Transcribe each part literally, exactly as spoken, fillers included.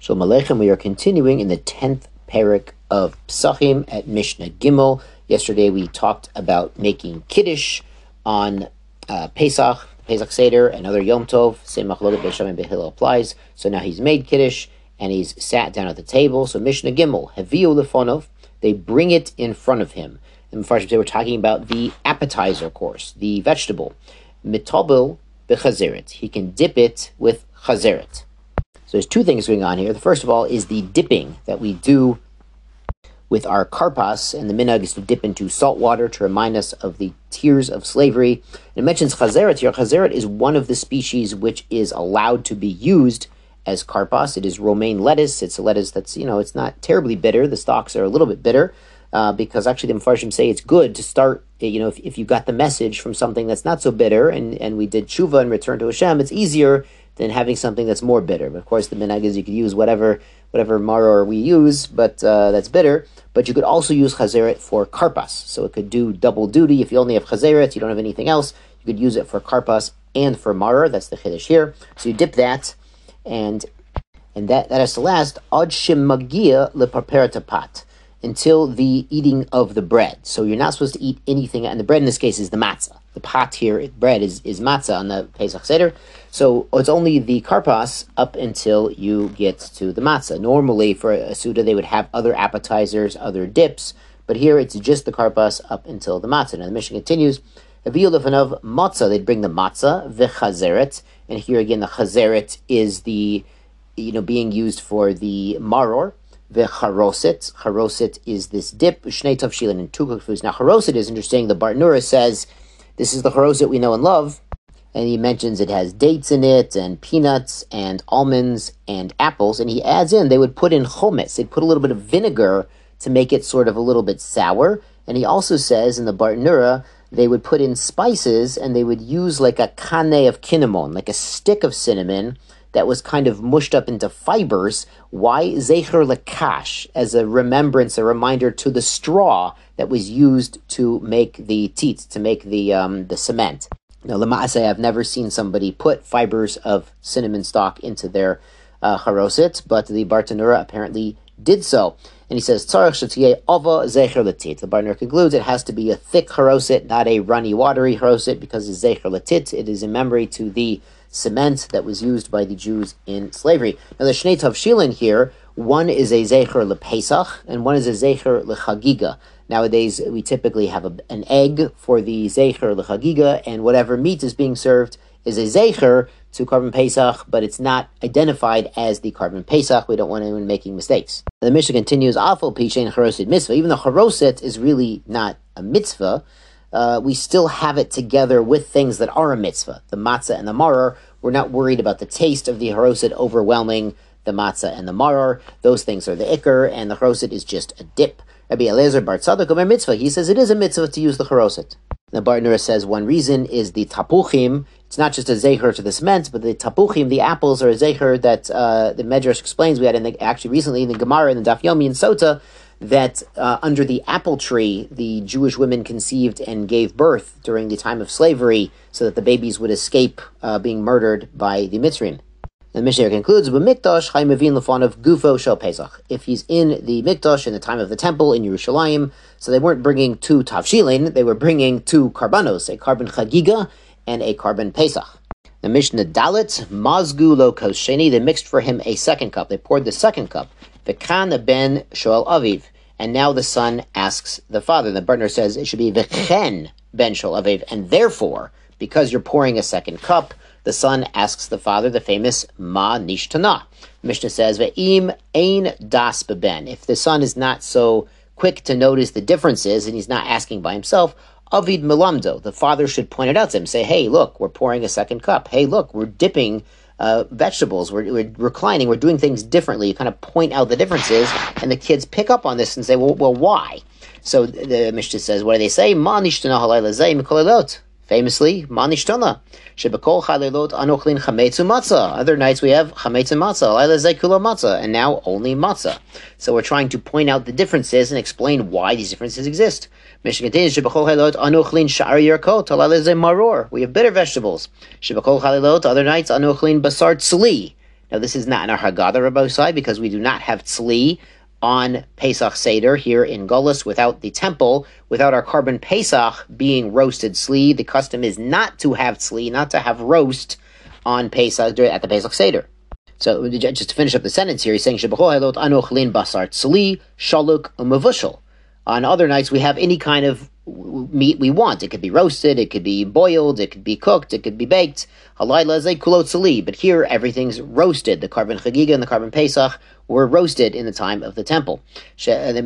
Shalom Aleichem. We are continuing in the tenth parak of Pesachim at Mishnah Gimel. Yesterday we talked about making Kiddush on uh, Pesach, Pesach Seder, and other Yom Tov. Same machloket Beis Shammai and Beis Hillel applies. So now he's made Kiddush and he's sat down at the table. So Mishnah Gimel, Heviu lefonov, they bring it in front of him. And Mepharshim say we're talking about the appetizer course, the vegetable. Mitobel bechazeret. He can dip it with chazeret. So there's two things going on here. The first of all is the dipping that we do with our karpas, and the minhag is to dip into salt water to remind us of the tears of slavery. And it mentions chazeret here. Chazeret is one of the species which is allowed to be used as karpas. It is romaine lettuce. It's a lettuce that's, you know, it's not terribly bitter. The stalks are a little bit bitter uh, because actually the Mepharshim say it's good to start, you know, if, if you got the message from something that's not so bitter, and, and we did tshuva and return to Hashem, it's easier than having something that's more bitter. But of course, the minhag is you could use whatever whatever maror we use, but uh, that's bitter. But you could also use chazeret for karpas. So it could do double duty. If you only have chazeret, you don't have anything else, you could use it for karpas and for maror. That's the chiddush here. So you dip that, and and that, that has to last ad shemagia leparperatapat, until the eating of the bread. So you're not supposed to eat anything, and the bread in this case is the matzah. The pot here, bread, is, is matzah on the Pesach Seder. So it's only the karpas up until you get to the matzah. Normally for a Suda they would have other appetizers, other dips, but here it's just the karpas up until the matzah. Now the Mishnah continues, Aviyu lefanov matzah, they'd bring the matzah, v'chazeret, and here again the chazeret is the, you know, being used for the maror. V'charoset, charoset is this dip, shnei tavshilin, and two cooked foods. Now charoset is interesting. The Bartenura says this is the charoset we know and love, and he mentions it has dates in it, and peanuts, and almonds, and apples, and he adds in, they would put in chometz, they'd put a little bit of vinegar to make it sort of a little bit sour, and he also says in the Bartenura, they would put in spices, and they would use like a kane of cinnamon, like a stick of cinnamon, that was kind of mushed up into fibers. Why? Zecher lekash, as a remembrance, a reminder to the straw that was used to make the teats, to make the um, the cement. Now, Lama'aseh, I've never seen somebody put fibers of cinnamon stalk into their uh, charoset, but the Bartenura apparently did so. And he says, Tzarech shetiyeh ava zecher letit. The Bartenura concludes it has to be a thick charoset, not a runny, watery charoset, because it's zecher letit. It is in memory to the cement that was used by the Jews in slavery. Now the Shnei Tavshilin here, one is a Zecher LePesach and one is a Zecher LeChagiga. Nowadays we typically have a, an egg for the Zecher LeChagiga, and whatever meat is being served is a Zecher to Korban Pesach, but it's not identified as the Korban Pesach. We don't want anyone making mistakes. The Mishnah continues, Afal Pishen Charoset Mitzvah. Even though Charoset is really not a mitzvah, Uh, we still have it together with things that are a mitzvah, the matzah and the maror. We're not worried about the taste of the haroset overwhelming the matzah and the maror. Those things are the ikr, and the haroset is just a dip. Rabbi Eliezer Bar Tzadok Omer mitzvah, he says it is a mitzvah to use the haroset. The Bartenura says one reason is the tapuchim. It's not just a zecher to the cement, but the tapuchim, the apples, are a zecher that uh, the Medrash explains. We had in the, actually recently in the Gemara in the Daf Yomi and Sota, that uh, under the apple tree, the Jewish women conceived and gave birth during the time of slavery so that the babies would escape uh, being murdered by the Mitzrayim. And the Mishnah concludes, "B'mikdash Chaim Mevin lefonav gufo shel Pesach." If he's in the Mikdash in the time of the temple in Yerushalayim, so they weren't bringing two tavshilin, they were bringing two karbanos, a Korban Chagiga and a Korban Pesach. The Mishnah Dalit, Mazgu lo kos sheni, they mixed for him a second cup. They poured the second cup. V'kan ben shoel aviv, and now the son asks the father. The Bartenura says it should be v'chen ben shoel aviv, and therefore, because you're pouring a second cup, the son asks the father the famous ma nishtana. Mishnah says ve'im ein das beben. If the son is not so quick to notice the differences and he's not asking by himself, avid melamdo, the father should point it out to him. Say, hey, look, we're pouring a second cup. Hey, look, we're dipping Uh, vegetables, we're, we're reclining, we're doing things differently. You kind of point out the differences, and the kids pick up on this and say, well, well why? So the Mishnah says, what do they say? Ma nishtana halayla zeh mikolelot. Famously, ma nishtana. Shebekol halelot anochlin chametzu matzah. Other nights we have chametzu matzah, halayla zeh kula matzah, and now only matzah. So we're trying to point out the differences and explain why these differences exist. Mishnah continues, Shebechol halilot anochlin sha'ar yarkot, halaleh ze maror. We have bitter vegetables. Shebechol halilot, other nights, anochlin basar tzli. Now, this is not in our Haggadah, Rabbi Sai, because we do not have tzli on Pesach Seder here in Golis without the temple, without our carbon Pesach being roasted tzli. The custom is not to have tzli, not to have roast on Pesach at the Pesach Seder. So just to finish up the sentence here, he's saying, Shebachol halot anu chlin basar tzli, shaluk, umavushal. On other nights, we have any kind of meat we want. It could be roasted, it could be boiled, it could be cooked, it could be baked. Halayla zay kulot tzli. But here, everything's roasted. The carbon chagiga and the carbon Pesach were roasted in the time of the temple. Other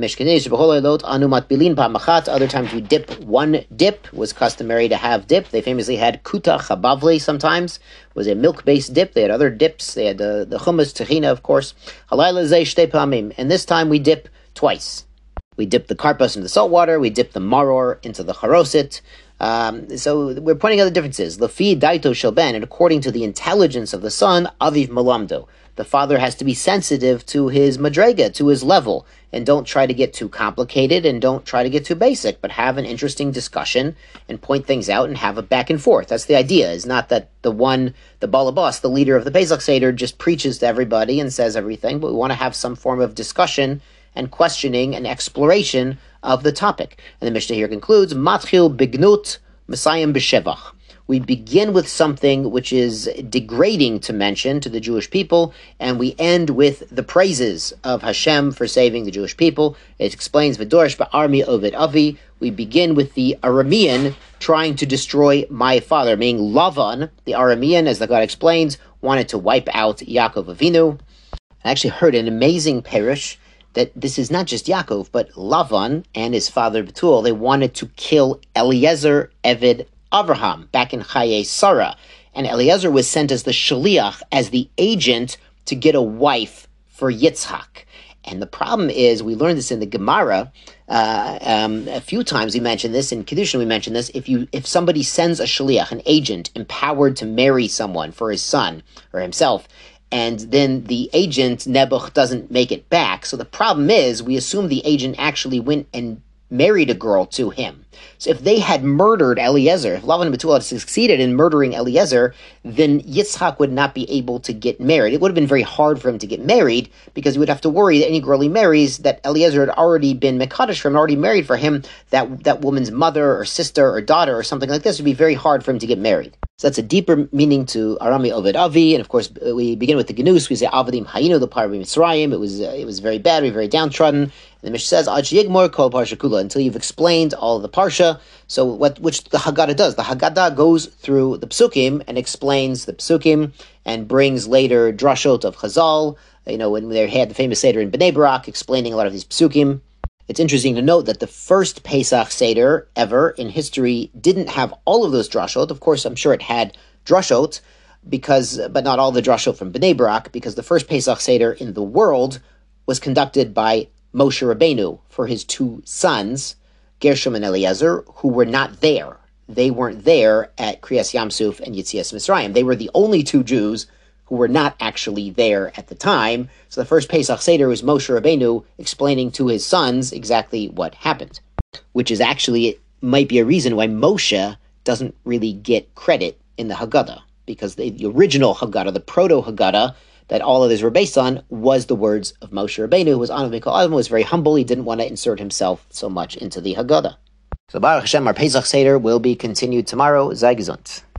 times we dip one dip. Was customary to have dip. They famously had kuta chabavli sometimes. It was a milk-based dip. They had other dips. They had the, the hummus, tahina, of course. Halayla zay shtei pamim. And this time we dip twice. We dip the karpas into the salt water. We dip the maror into the charoset. Um, so we're pointing out the differences. Lafi daito shel ben, and according to the intelligence of the son, aviv malamdo. The father has to be sensitive to his madrega, to his level, and don't try to get too complicated and don't try to get too basic, but have an interesting discussion and point things out and have a back and forth. That's the idea. It's not that the one, the balabas, the leader of the Pesach Seder, just preaches to everybody and says everything, but we want to have some form of discussion and questioning and exploration of the topic. And the Mishnah here concludes, Matchil bignut Messiah b'shevach. We begin with something which is degrading to mention to the Jewish people, and we end with the praises of Hashem for saving the Jewish people. It explains, V'dorish ba'armi ovid avi. We begin with the Aramean trying to destroy my father, meaning Lavan, the Aramean, as the God explains, wanted to wipe out Yaakov Avinu. I actually heard an amazing parish that this is not just Yaakov, but Lavan and his father Betuel, they wanted to kill Eliezer Eved Avraham back in Chaye Sarah. And Eliezer was sent as the shaliach, as the agent, to get a wife for Yitzhak. And the problem is, we learned this in the Gemara, uh, um, a few times we mentioned this, in Kedushin we mentioned this, if you if somebody sends a shaliach, an agent, empowered to marry someone for his son or himself, and then the agent, Nebuch, doesn't make it back. So the problem is, we assume the agent actually went and married a girl to him. So if they had murdered Eliezer, if Lavan and Betuel had succeeded in murdering Eliezer, then Yitzhak would not be able to get married. It would have been very hard for him to get married, because he would have to worry that any girl he marries, that Eliezer had already been Mekadosh for him, already married for him, that that woman's mother or sister or daughter or something like this would be very hard for him to get married. So that's a deeper meaning to Arami Oved Avi, and of course we begin with the Genus. We say Avadim Hayinu the Parvi Mitzrayim. It was uh, it was very bad, very very downtrodden. And the Mishnah says Ad Yigmor Kol Parsha Kula, until you've explained all of the parsha. So what which the Haggadah does, the Haggadah goes through the Psukim and explains the Psukim and brings later drashot of Chazal. You know, when they had the famous Seder in Bnei Barak explaining a lot of these Psukim. It's interesting to note that the first Pesach Seder ever in history didn't have all of those drashot. Of course, I'm sure it had drashot, because, but not all the drashot from Bnei Barak, because the first Pesach Seder in the world was conducted by Moshe Rabbeinu for his two sons, Gershom and Eliezer, who were not there. They weren't there at Kriyas Yamsuf and Yitzias Mitzrayim. They were the only two Jews who were not actually there at the time. So the first Pesach Seder was Moshe Rabbeinu explaining to his sons exactly what happened, which is actually, it might be a reason why Moshe doesn't really get credit in the Haggadah, because the, the original Haggadah, the proto-Haggadah, that all of these were based on, was the words of Moshe Rabbeinu, who was Anav Mikol Adam, was very humble. He didn't want to insert himself so much into the Haggadah. So Baruch Hashem, our Pesach Seder will be continued tomorrow. Sei gesund.